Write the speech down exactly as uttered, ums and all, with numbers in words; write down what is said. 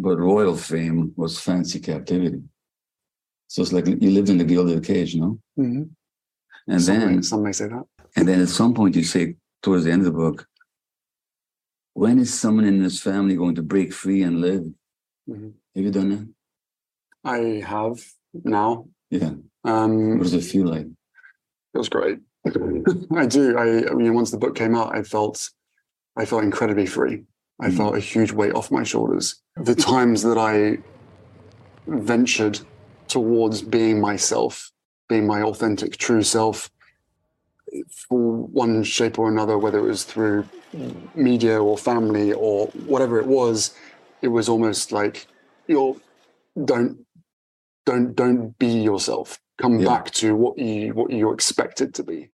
but royal fame was fancy captivity. So it's like you lived in the gilded cage, you know? Mm-hmm. And some then, may, some may say that. And then at some point you say, towards the end of the book, when is someone in this family going to break free and live? Mm-hmm. Have you done that? I have now. Yeah. Um, what does it feel like? It was great. I do. I, I mean, once the book came out, I felt, I felt incredibly free. I mm. felt a huge weight off my shoulders. The times that I ventured towards being myself, being my authentic, true self, for one shape or another, whether it was through media or family or whatever it was, it was almost like, you're, don't, don't, don't be yourself. Come yeah. back to what you what you're expected to be.